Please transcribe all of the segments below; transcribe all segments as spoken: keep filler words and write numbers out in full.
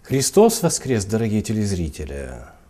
Христос воскрес, дорогие телезрители!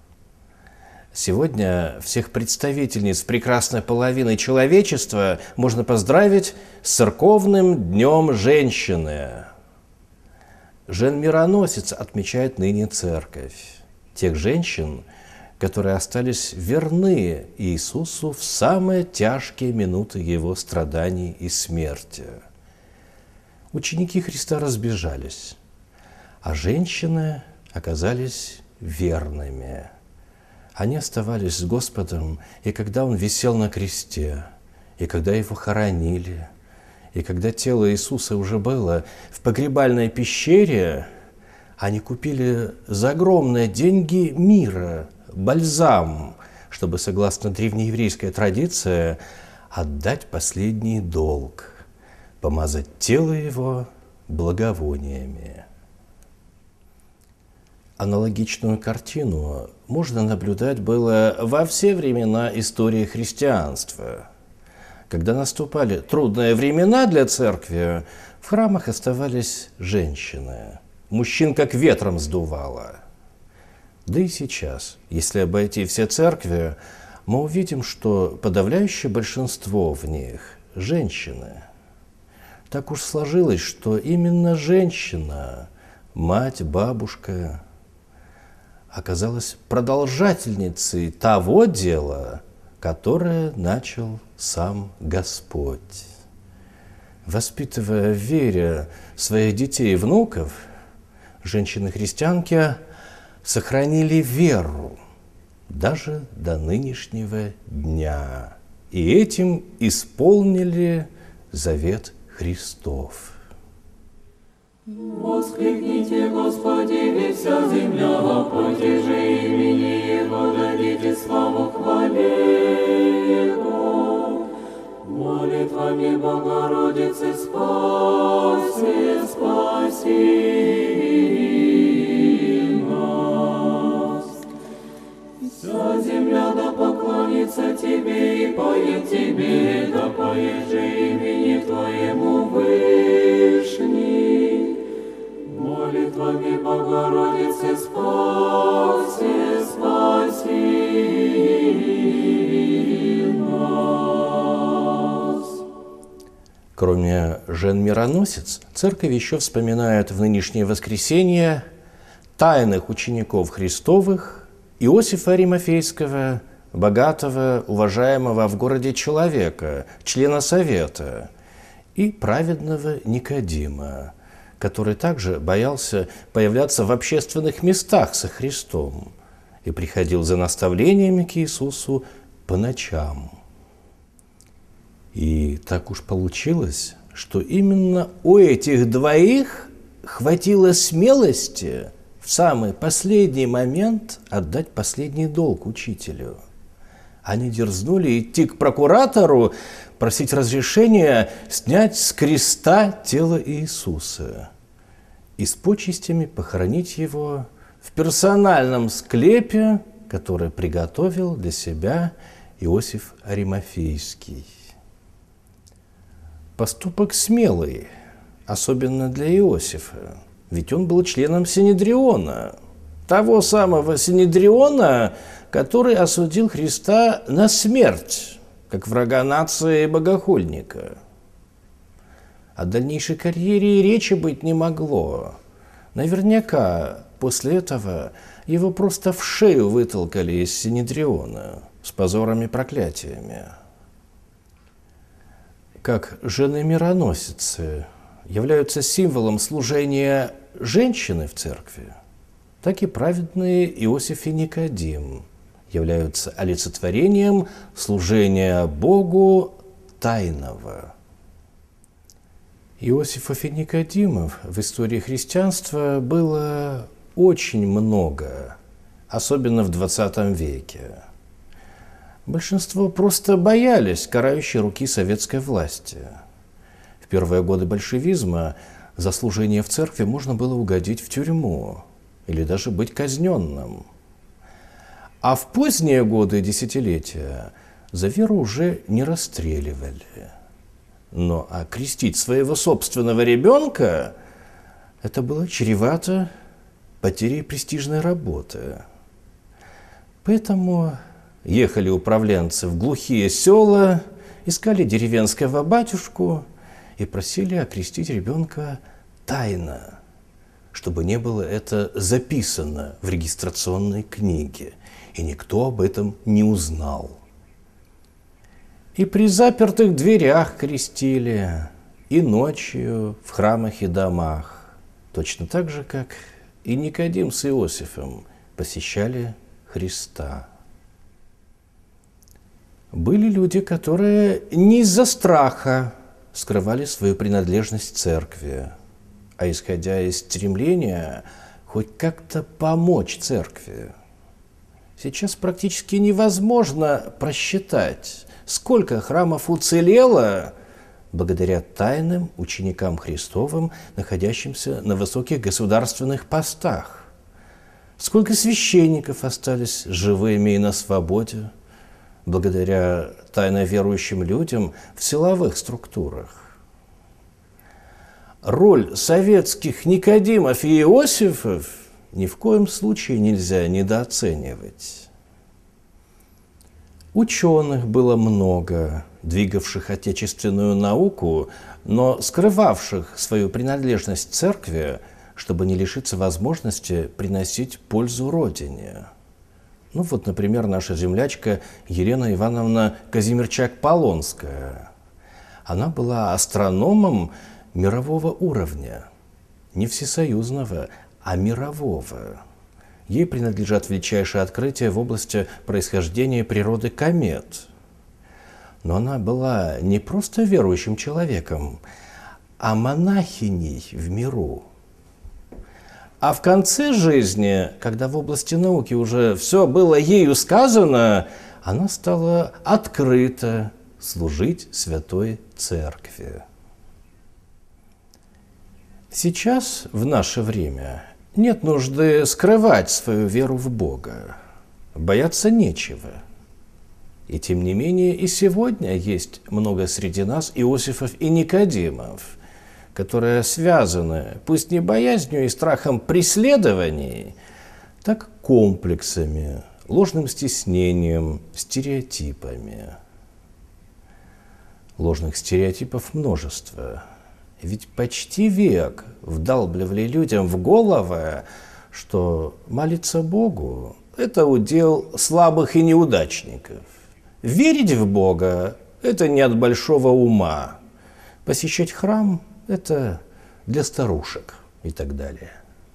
Сегодня всех представительниц прекрасной половины человечества можно поздравить с церковным днем женщины. Жен-мироносец отмечает ныне церковь. Тех женщин, которые остались верны Иисусу в самые тяжкие минуты Его страданий и смерти. Ученики Христа разбежались, а женщины оказались верными. Они оставались с Господом, и когда Он висел на кресте, и когда Его хоронили, и когда тело Иисуса уже было в погребальной пещере, они купили за огромные деньги мира, бальзам, чтобы, согласно древнееврейской традиции, отдать последний долг, помазать тело Его благовониями. Аналогичную картину можно наблюдать было во все времена истории христианства. Когда наступали трудные времена для церкви, в храмах оставались женщины. Мужчин как ветром сдувало. Да и сейчас, если обойти все церкви, мы увидим, что подавляющее большинство в них – женщины. Так уж сложилось, что именно женщина, мать, бабушка, оказалась продолжательницей того дела, которое начал сам Господь. Воспитывая в вере своих детей и внуков, женщины-христианки сохранили веру даже до нынешнего дня, и этим исполнили завет Христов. Воскликните, Господи, вся земля, потяжи имени Его, дадите славу хвале Его. Молитвами Богородицы спаси, спаси нас. Вся земля да поклонится Тебе и поет Тебе, да поет же имени Твоему Вышний. Молитвами Богородицы спаси, спаси нас. Кроме жен-мироносец, церковь еще вспоминает в нынешнее воскресенье тайных учеников Христовых Иосифа Аримафейского, богатого, уважаемого в городе человека, члена совета, и праведного Никодима, который также боялся появляться в общественных местах со Христом и приходил за наставлениями к Иисусу по ночам. И так уж получилось, что именно у этих двоих хватило смелости в самый последний момент отдать последний долг учителю. Они дерзнули идти к прокуратору, просить разрешения снять с креста тело Иисуса и с почестями похоронить его в персональном склепе, который приготовил для себя Иосиф Аримафейский. Поступок смелый, особенно для Иосифа, ведь он был членом Синедриона, того самого Синедриона, который осудил Христа на смерть, как врага нации и богохульника. О дальнейшей карьере и речи быть не могло. Наверняка после этого его просто в шею вытолкали из Синедриона с позором и проклятиями. Как жены-мироносицы являются символом служения женщины в церкви, так и праведные Иосиф и Никодим являются олицетворением служения Богу тайного. Иосифов и Никодимов в истории христианства было очень много, особенно в двадцатом веке. Большинство просто боялись карающей руки советской власти. В первые годы большевизма за служение в церкви можно было угодить в тюрьму или даже быть казненным. А в поздние годы и десятилетия за веру уже не расстреливали. Но окрестить своего собственного ребенка – это было чревато потерей престижной работы. Поэтому ехали управленцы в глухие села, искали деревенского батюшку и просили окрестить ребенка тайно, чтобы не было это записано в регистрационной книге, и никто об этом не узнал. И при запертых дверях крестили, и ночью в храмах и домах, точно так же, как и Никодим с Иосифом посещали Христа. Были люди, которые не из-за страха скрывали свою принадлежность церкви, а исходя из стремления хоть как-то помочь церкви. Сейчас практически невозможно просчитать, сколько храмов уцелело благодаря тайным ученикам Христовым, находящимся на высоких государственных постах. Сколько священников остались живыми и на свободе, благодаря тайно верующим людям в силовых структурах. Роль советских Никодимов и Иосифов ни в коем случае нельзя недооценивать. Ученых было много, двигавших отечественную науку, но скрывавших свою принадлежность церкви, чтобы не лишиться возможности приносить пользу Родине. Ну вот, например, наша землячка Елена Ивановна Казимирчак-Полонская. Она была астрономом мирового уровня, не всесоюзного, а мирового. Ей принадлежат величайшие открытия в области происхождения природы комет. Но она была не просто верующим человеком, а монахиней в миру. А в конце жизни, когда в области науки уже все было ею сказано, она стала открыто служить Святой Церкви. Сейчас, в наше время, нет нужды скрывать свою веру в Бога. Бояться нечего. И тем не менее, и сегодня есть много среди нас Иосифов и Никодимов, которые связаны, пусть не боязнью и страхом преследований, так комплексами, ложным стеснением, стереотипами. Ложных стереотипов множество. Ведь почти век вдалбливали людям в головы, что молиться Богу – это удел слабых и неудачников. Верить в Бога – это не от большого ума. Посещать храм – это для старушек и так далее.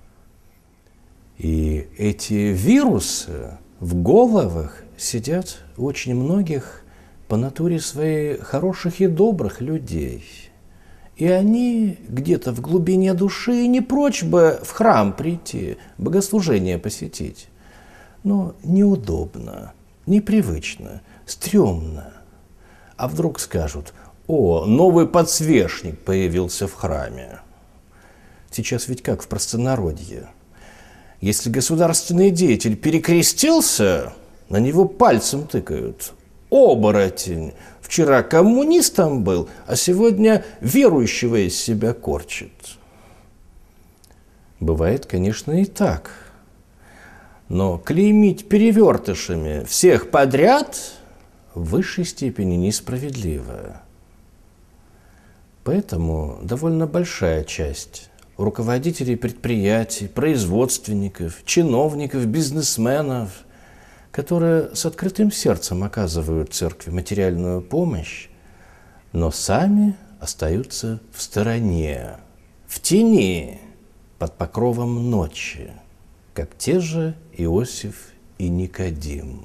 И эти вирусы в головах сидят у очень многих по натуре своей хороших и добрых людей. И они где-то в глубине души не прочь бы в храм прийти, богослужение посетить. Но неудобно, непривычно, стрёмно. А вдруг скажут: «О, новый подсвечник появился в храме». Сейчас ведь как в простонародье. Если государственный деятель перекрестился, на него пальцем тыкают. Оборотень. Вчера коммунистом был, а сегодня верующего из себя корчит. Бывает, конечно, и так. Но клеймить перевертышами всех подряд в высшей степени несправедливо. Поэтому довольно большая часть руководителей предприятий, производственников, чиновников, бизнесменов, которые с открытым сердцем оказывают церкви материальную помощь, но сами остаются в стороне, в тени, под покровом ночи, как те же Иосиф и Никодим.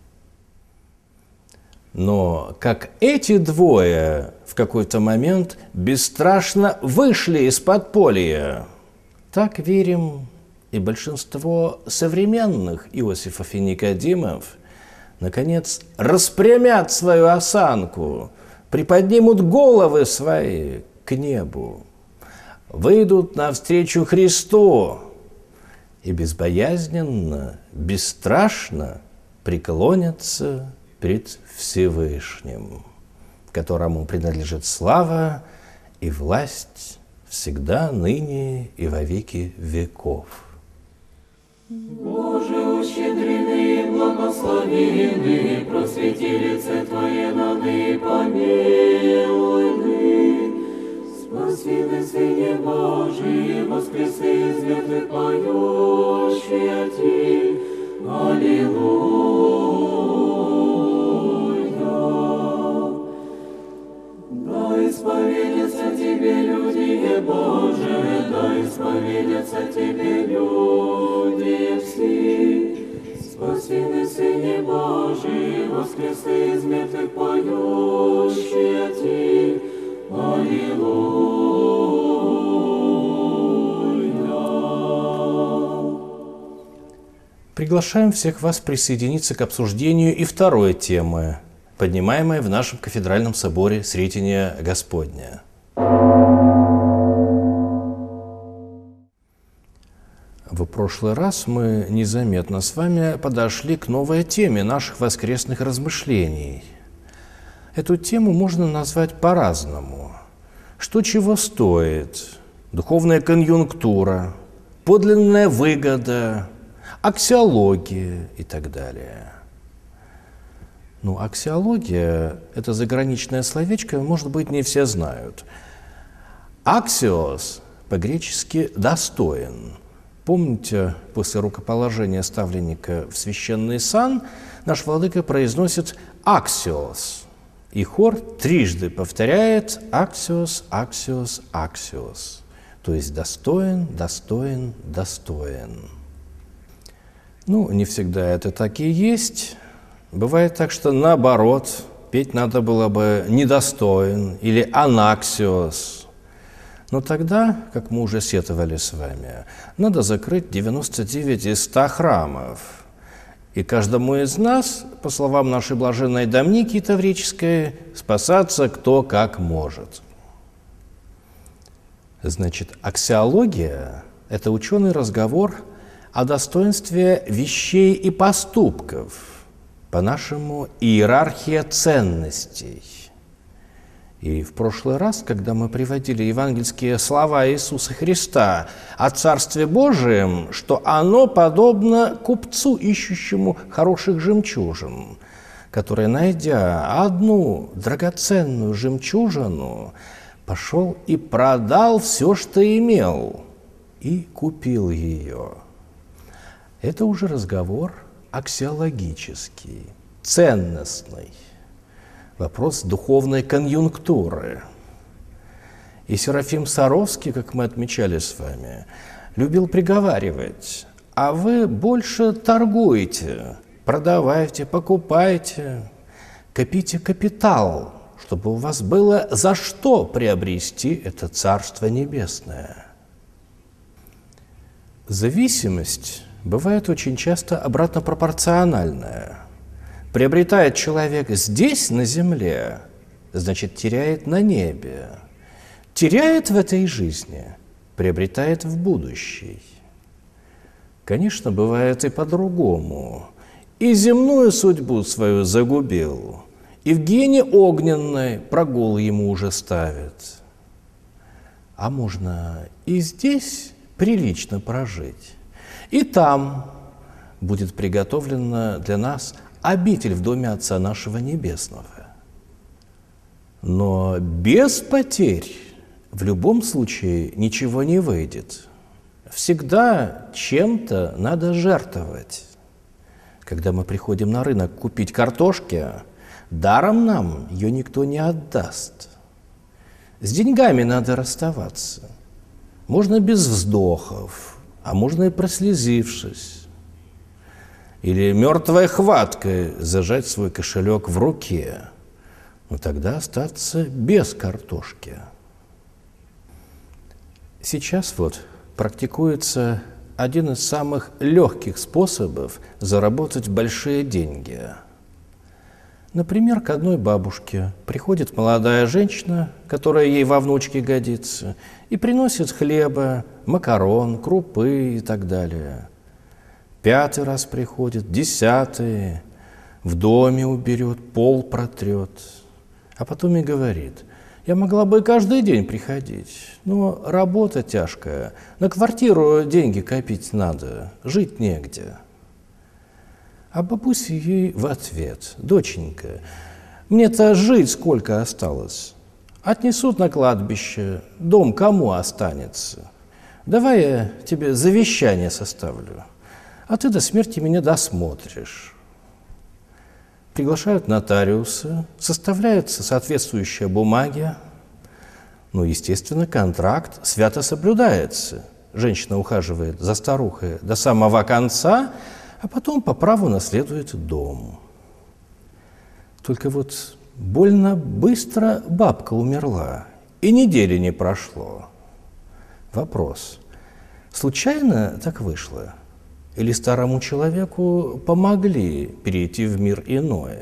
Но как эти двое в какой-то момент бесстрашно вышли из подполья, так верим и большинство современных Иосифов и Никодимов наконец распрямят свою осанку, приподнимут головы свои к небу, выйдут навстречу Христу и безбоязненно, бесстрашно преклонятся пред Всевышним, которому принадлежит слава и власть всегда, ныне и во веки веков. Боже, ущедрены и благословены, просвети лице Твое нады, помилуй ны. Спаси ны, Сыне Божий, воскреси из мертвых поющие Ти. Аллилуйя. Да исповедятся Тебе люди, Боже, да исповедятся Тебе люди все. Спаси ны, Сыне Божий, воскреси из мертвых поющие Ти. Приглашаем всех вас присоединиться к обсуждению и второй темы, поднимаемой в нашем кафедральном соборе Сретения Господня. В прошлый раз мы незаметно с вами подошли к новой теме наших воскресных размышлений. Эту тему можно назвать по-разному. Что чего стоит, духовная конъюнктура, подлинная выгода, аксиология и так далее. Ну, аксиология – это заграничное словечко, может быть, не все знают. Аксиос по-гречески «достоин». Помните, после рукоположения ставленника в священный сан наш владыка произносит «аксиос». И хор трижды повторяет «аксиос, аксиос, аксиос», то есть «достоин, достоин, достоин». Ну, не всегда это так и есть. Бывает так, что наоборот, петь надо было бы «недостоин» или «анаксиос». Но тогда, как мы уже сетовали с вами, надо закрыть девяносто девять из ста храмов. И каждому из нас, по словам нашей блаженной Домники Таврической, спасаться кто как может. Значит, аксиология – это ученый разговор о достоинстве вещей и поступков, по-нашему иерархия ценностей. И в прошлый раз, когда мы приводили евангельские слова Иисуса Христа о Царстве Божием, что оно подобно купцу, ищущему хороших жемчужин, который, найдя одну драгоценную жемчужину, пошел и продал все, что имел, и купил ее. Это уже разговор аксиологический, ценностный. Вопрос духовной конъюнктуры. И Серафим Саровский, как мы отмечали с вами, любил приговаривать: а вы больше торгуете, продавайте, покупайте, копите капитал, чтобы у вас было за что приобрести это Царство Небесное. Зависимость бывает очень часто обратно пропорциональная. Приобретает человек здесь, на земле, значит, теряет на небе. Теряет в этой жизни, приобретает в будущей. Конечно, бывает и по-другому. И земную судьбу свою загубил, и в гиене огненной прогул ему уже ставят. А можно и здесь прилично прожить, и там будет приготовлена для нас обитель в доме Отца нашего Небесного. Но без потерь в любом случае ничего не выйдет. Всегда чем-то надо жертвовать. Когда мы приходим на рынок купить картошки, даром нам ее никто не отдаст. С деньгами надо расставаться. Можно без вздохов, а можно и прослезившись. Или мертвой хваткой зажать свой кошелек в руке, но тогда остаться без картошки. Сейчас вот практикуется один из самых легких способов заработать большие деньги. Например, к одной бабушке приходит молодая женщина, которая ей во внучке годится, и приносит хлеба, макарон, крупы и так далее. Пятый раз приходит, десятый, в доме уберет, пол протрет, а потом и говорит: Я могла бы каждый день приходить, но работа тяжкая. На квартиру деньги копить надо, жить негде. А бабуся ей в ответ: доченька, мне-то жить сколько осталось? Отнесут на кладбище, дом кому останется? Давай я тебе завещание составлю, а ты до смерти меня досмотришь. Приглашают нотариуса, составляются соответствующие бумаги. Ну, естественно, контракт свято соблюдается. Женщина ухаживает за старухой до самого конца, а потом по праву наследует дом. Только вот больно быстро бабка умерла, и недели не прошло. Вопрос: случайно так вышло? Или старому человеку помогли перейти в мир иной?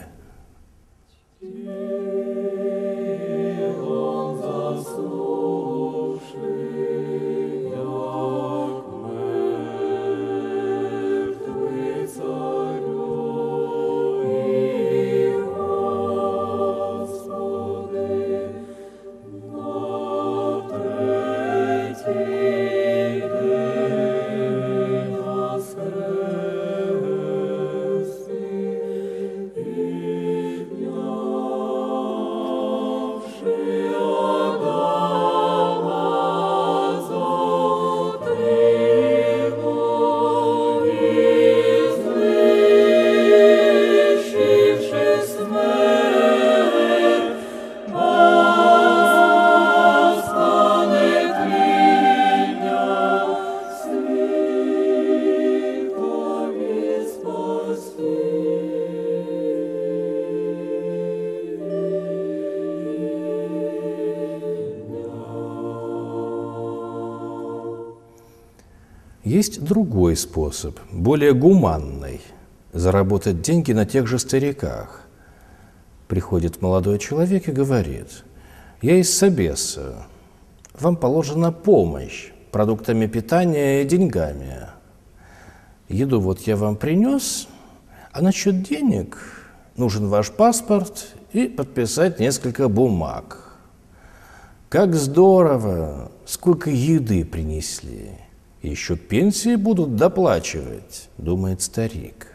Есть другой способ, более гуманный – заработать деньги на тех же стариках. Приходит молодой человек и говорит: я из Собеса, вам положена помощь продуктами питания и деньгами. Еду вот я вам принес, а насчет денег нужен ваш паспорт и подписать несколько бумаг. Как здорово, сколько еды принесли. Еще пенсии будут доплачивать, думает старик.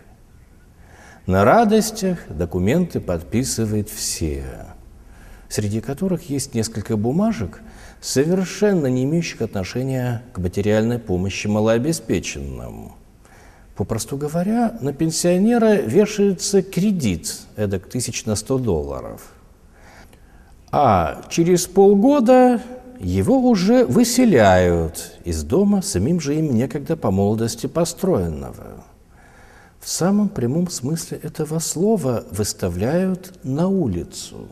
На радостях документы подписывает все, среди которых есть несколько бумажек, совершенно не имеющих отношения к материальной помощи малообеспеченным. Попросту говоря, на пенсионера вешается кредит, эдак тысяч на сто долларов. А через полгода его уже выселяют из дома, самим же им некогда по молодости построенного. В самом прямом смысле этого слова выставляют на улицу.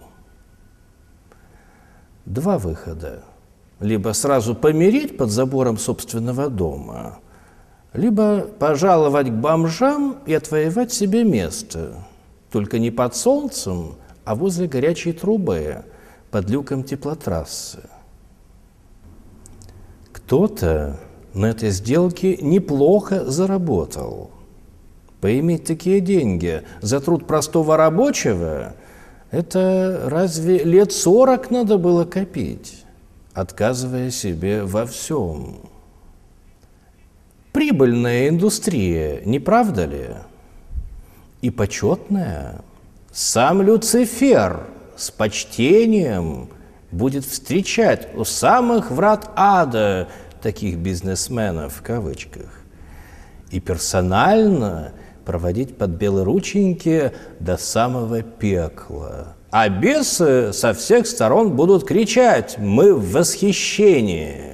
Два выхода. Либо сразу помереть под забором собственного дома, либо пожаловать к бомжам и отвоевать себе место. Только не под солнцем, а возле горячей трубы, под люком теплотрассы. Кто-то на этой сделке неплохо заработал. Поиметь такие деньги за труд простого рабочего – это разве лет сорок надо было копить, отказывая себе во всем? Прибыльная индустрия, не правда ли? И почетная. Сам Люцифер с почтением будет встречать у самых врат ада таких бизнесменов, в кавычках, и персонально проводить под белорученьки до самого пекла. А бесы со всех сторон будут кричать: мы в восхищении.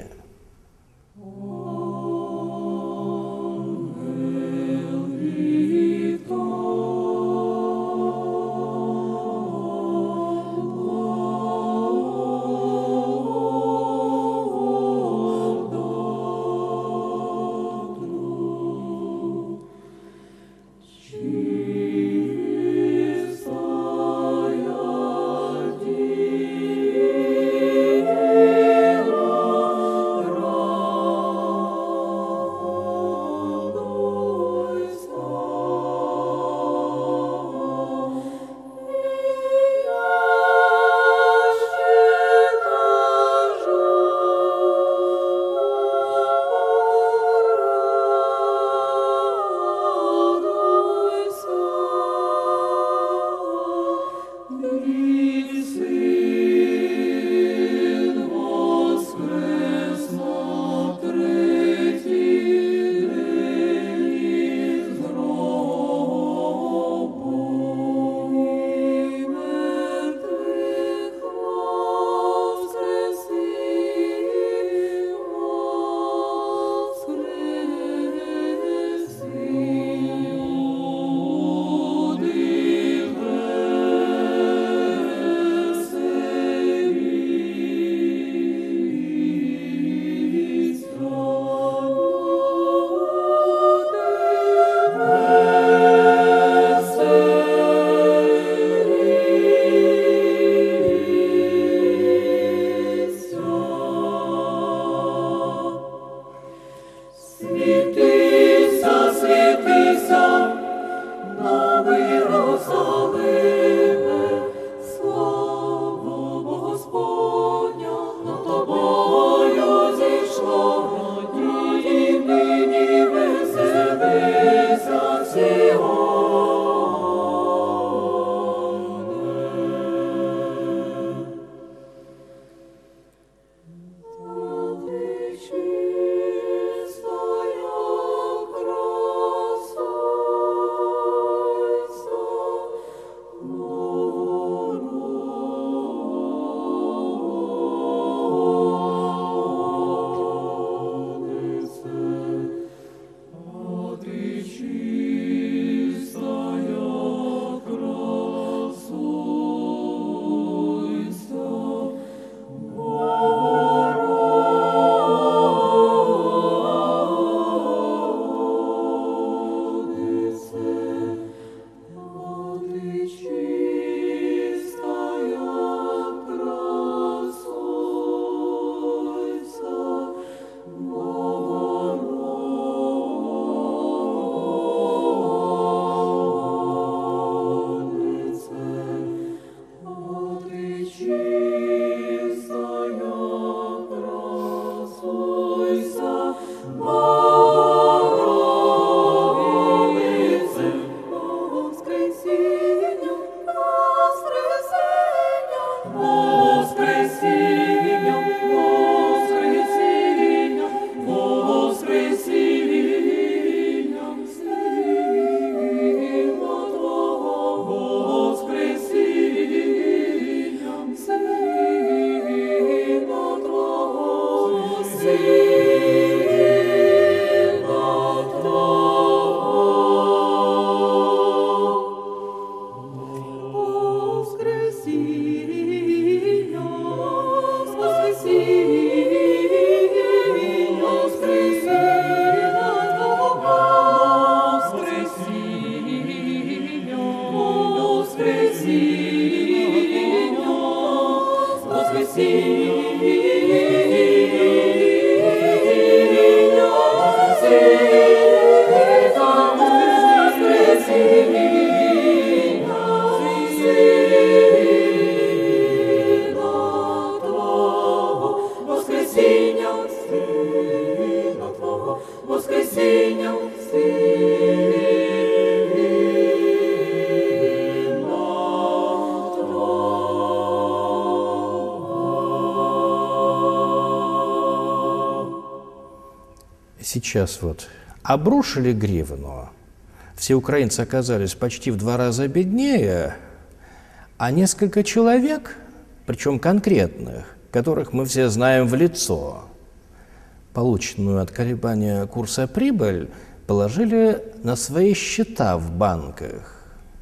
Сейчас вот обрушили гривну, все украинцы оказались почти в два раза беднее, а несколько человек, причем конкретных, которых мы все знаем в лицо, полученную от колебания курса прибыль положили на свои счета в банках.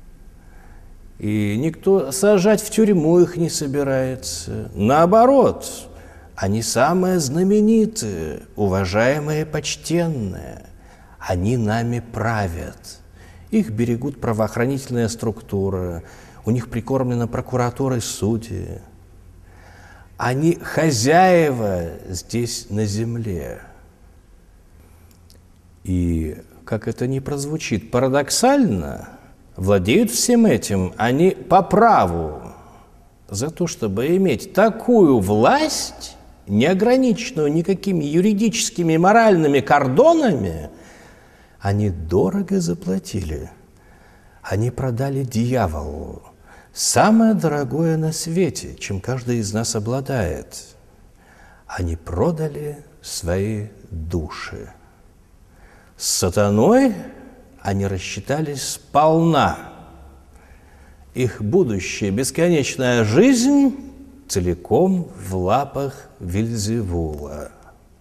И никто сажать в тюрьму их не собирается. Наоборот, они самые знаменитые, уважаемые, почтенные. Они нами правят. Их берегут правоохранительные структуры, у них прикормлена прокуратура и судьи. Они хозяева здесь на земле. И, как это ни прозвучит парадоксально, владеют всем этим они по праву, за то, чтобы иметь такую власть, не ограниченную никакими юридическими и моральными кордонами, они дорого заплатили. Они продали дьяволу самое дорогое на свете, чем каждый из нас обладает. Они продали свои души. С сатаной они рассчитались сполна. Их будущая бесконечная жизнь целиком в лапах Вельзевула.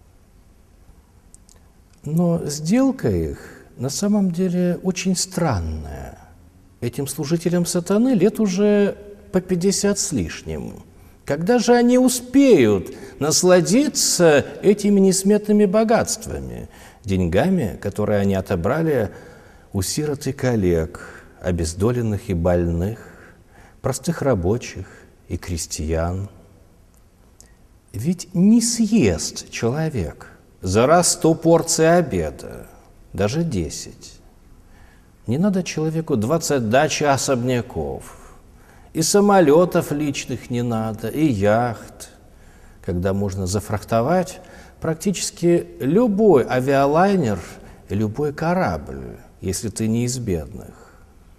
Но сделка их на самом деле очень странная. Этим служителям сатаны лет уже по пятьдесят с лишним. Когда же они успеют насладиться этими несметными богатствами, деньгами, которые они отобрали у сирот и коллег, обездоленных и больных, простых рабочих и крестьян? Ведь не съест человек за раз сто порций обеда, даже десять. Не надо человеку двадцать дач и особняков, и самолетов личных не надо, и яхт, когда можно зафрахтовать практически любой авиалайнер и любой корабль, если ты не из бедных.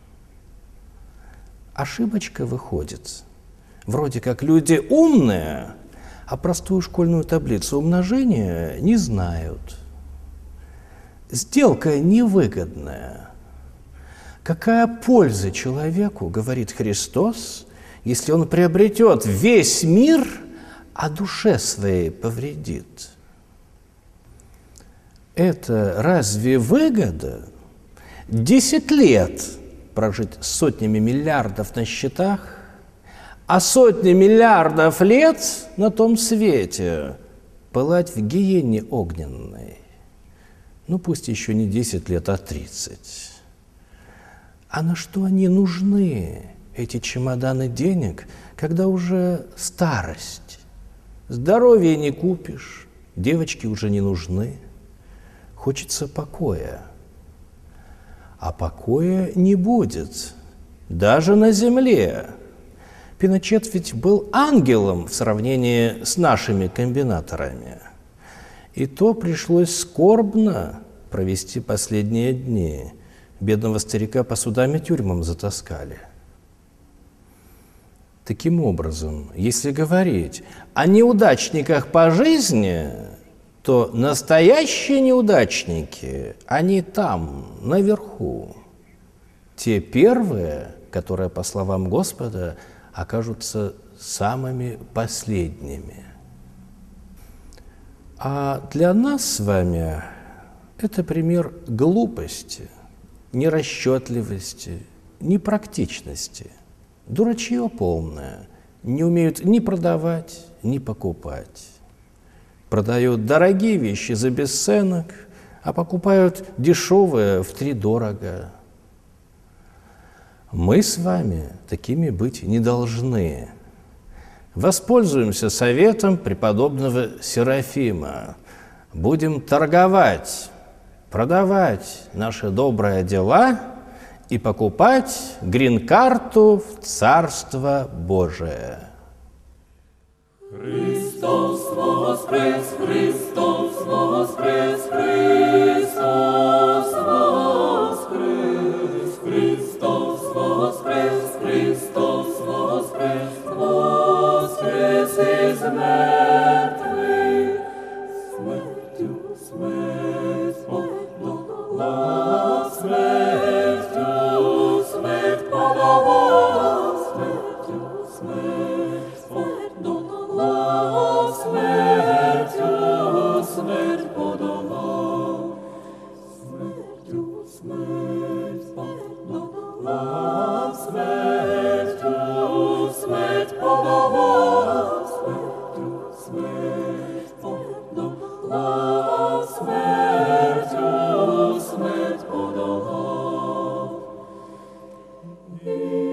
Ошибочка выходит. Вроде как люди умные, а простую школьную таблицу умножения не знают. Сделка невыгодная. Какая польза человеку, говорит Христос, если он приобретет весь мир, а душе своей повредит? Это разве выгода? Десять лет прожить с сотнями миллиардов на счетах, а сотни миллиардов лет на том свете пылать в гиене огненной. Ну, пусть еще не десять лет, а тридцать. А на что они нужны, эти чемоданы денег, когда уже старость? Здоровья не купишь, девочки уже не нужны. Хочется покоя. А покоя не будет, даже на земле. Пиночет ведь был ангелом в сравнении с нашими комбинаторами. И то пришлось скорбно провести последние дни. Бедного старика по судам и тюрьмам затаскали. Таким образом, если говорить о неудачниках по жизни, то настоящие неудачники, они там, наверху. Те первые, которые, по словам Господа, окажутся самыми последними. А для нас с вами это пример глупости, нерасчетливости, непрактичности. Дурачье полное. Не умеют ни продавать, ни покупать. Продают дорогие вещи за бесценок, а покупают дешевые втридорого. Мы с вами такими быть не должны. Воспользуемся советом преподобного Серафима. Будем торговать, продавать наши добрые дела и покупать грин-карту в Царство Божие. Христос воскрес, Христос воскрес, Христос воскрес, Христос воскрес, Христос воскрес, воскрес из мертвых, смертью смерть. смерть, подолав, смертю, смерть подолав, смертю, смерть подолав, смертю, смерть подолав. І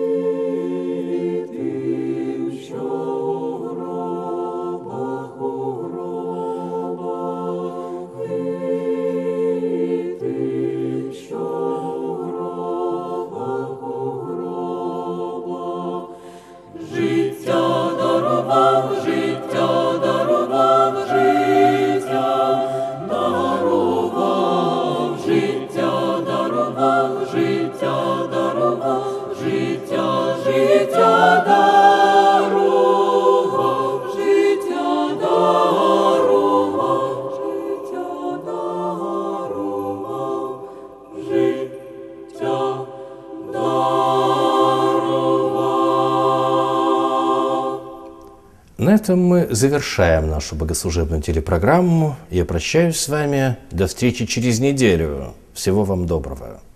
тим, що у гробах, у гробах, і тим, що у гробах, у гробах, життя дарував, життя дарував, життя дарував, життя дарував, життя дарував, життя, життя дарував, життя дарував, життя дарував, життя дарував. На этом мы завершаем нашу богослужебную телепрограмму. Я прощаюсь с вами. До встречи через неделю. Всего вам доброго.